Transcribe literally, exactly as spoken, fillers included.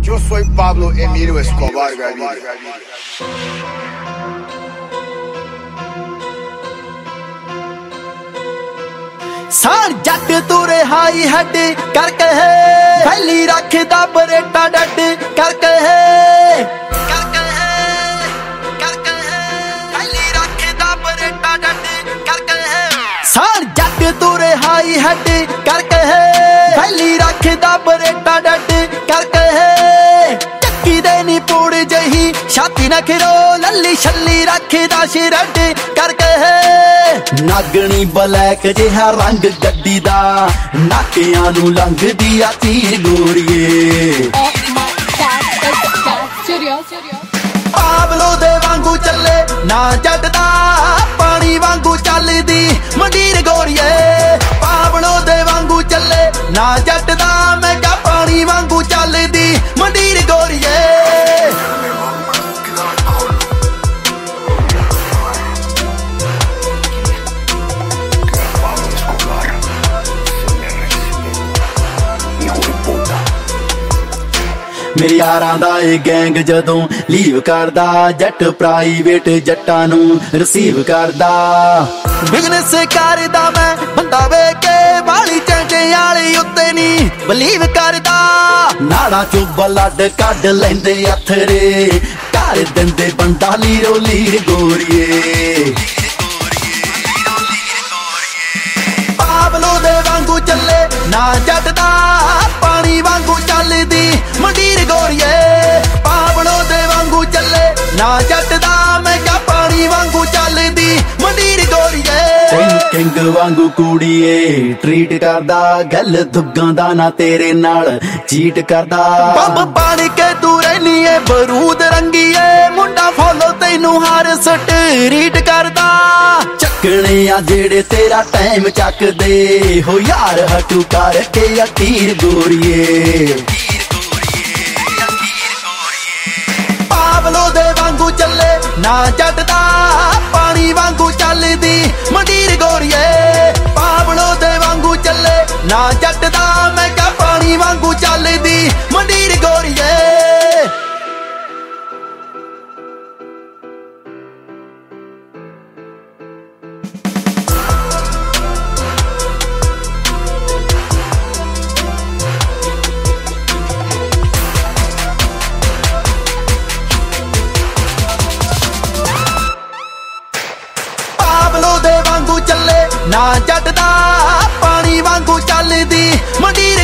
Yo soy Pablo Emilio Escobar Gaviria. ਸਾਣ ਜੱਟ ਤੁਰੇ high ਹੱਡ ਕਰਕੇ ਪਹਿਲੀ ਰੱਖਦਾ ਬਰੇਟਾ ਡੱਡ ਕਰਕੇ ਕਰਕੇ ਕਰਕੇ ਪਹਿਲੀ ਰੱਖਦਾ ਬਰੇਟਾ ਡੱਡ ਕਰਕੇ ਸਾਣ ਜੱਟ ਤੁਰੇ ਹਾਈ ਹੱਡ ਕਰਕੇ ਪਹਿਲੀ ਰੱਖਦਾ ਬਰੇਟਾ ਡੱਡ ਕਰਕੇ ਚੱਕੀ ਦੇ ਨੀ ਪੂੜ ਜਹੀ ਛਾਤੀ ਨਾ ਖਿਰੋ ਲੱਲੀ ਛੱਲੀ ਰੱਖਦਾ ਸ਼ਿਰਡ ਕਰਕੇ ਨਾਗਣੀ ਬਲੈਕ ਜਿਹਾ ਰੰਗ ਗੱਡੀ ਦਾ ਨਾਕਿਆਂ ਨੂੰ ਲੰਘਦੀ ਆ ਤੀਰ ਗੋਰੀਏ ਪਾਬਲੋ ਦੇ ਵਾਂਗੂ ਚੱਲੇ ਨਾ ਜੱਟ ਦਾ ਪਾਣੀ ਵਾਂਗੂ ਚੱਲਦੀ ਮੰਡੀਰ ਗੋਰੀਏ ਪਾਬਲੋ ਦੇ ਵਾਂਗੂ ਚੱਲੇ ਨਾ ਜੱਟ ਦਾ ਮੈਂ ਕਾ ਪਾਣੀ ਵਾਂਗੂ ਚੱਲਦੀ ਮੰਡੀਰ ਗੋਰੀਏ ਮੇਰੇ ਯਾਰਾਂ ਦਾ ਇਹ ਗੈਂਗ ਜਦੋਂ ਲੀਵ ਕਰਦਾ ਜੱਟ ਪ੍ਰਾਈਵੇਟ ਜੱਟਾਂ ਨੂੰ ਰਿਸੀਵ ਕਰਦਾ ਬਿਜ਼ਨਸ ਕਰਦਾ ਮੈਂ ਬੰਦਾ ਵੇ ਕੇ ਵਾਲੀ ਚੰਗੇ ਵਾਲੀ ਉੱਤੇ ਨਹੀਂ ਬਲੀਵ ਕਰਦਾ ਨਾੜਾ ਚੋਂ ਬਲੱਡ ਕੱਢ ਲੈਂਦੇ ਅਥਰੇ ਕਰ ਦਿੰਦੇ ਬੰਦਾ ਲੀਰੋ ਲੀਰ ਗੋਰੀਏ ਪਾਬਲੋ ਦੇ ਵਾਂਗੂ ਚੱਲੇ ਨਾ ਜੱਟ ਦਾ ਪਾਣੀ ਵਾਂਗੂ ਚੱਲਦੀ ਮੰਡੀਰ ਗੋਰੀਏ ਪਾਬਲੋ ਦੇ ਵਾਂਗੂ ਚੱਲੇ ਨਾ ਜੱਟ ਦਾ ਮੈਂ ਕਾ ਪਾਣੀ ਵਾਂਗੂ ਚੱਲਦੀ ਮੰਡੀਰ ਗੋਰੀਏ ਕਿੰਗ ਵਾਂਗੂ ਕੁੜੀਏ ਟ੍ਰੀਟ ਕਰਦਾ ਗੱਲ ਦੁੱਗਾਂ ਦਾ ਨਾ ਤੇਰੇ ਨਾਲ ਚੀਟ ਕਰਦਾ ਬੰਬ ਪਾਣ ਕੇ ਤੂੰ ਰਹਿਨੀ ਏ ਬਰੂਦ ਰੰਗੀਏ ਮੁੰਡਾ ਫੋਲੋ ਤੈਨੂੰ ਹਰ ਸਟ ਰੀਟ ਕਰਦਾ ਚੱਕਣੇ ਆ ਜਿਹੜੇ ਤੇਰਾ ਟਾਈਮ ਚੱਕਦੇ ਹੋ ਯਾਰ ਹਟੂ ਕਰਕੇ ਅਤੀਰ ਗੋਰੀਏ ਪਾਬਲੋ ਦੇ ਵਾਂਗੂ ਚੱਲੇ ਨਾ ਜੱਟ ਦਾ ਪਾਣੀ ਵਾਂਗੂ ਚੱਲਦੀ ਮੰਡੀਰ ਗੋਰੀਏ ਪਾਬਲੋ ਦੇ ਵਾਂਗੂ ਚੱਲੇ ਨਾ ਜੱਟ ਦਾ ਮੈਂ ਕਾ ਪਾਣੀ ਵਾਂਗੂ ਚੱਲਦੀ ਮੰਡੀਰ ਗੋਰੀਏ ਪਾਬਲੋ ਦੇ ਵਾਂਗੂ ਚੱਲੇ ਨਾ ਜੱਟ ਦਾ ਪਾਣੀ ਵਾਂਗੂ ਚੱਲਦੀ ਮੰਡੀਰ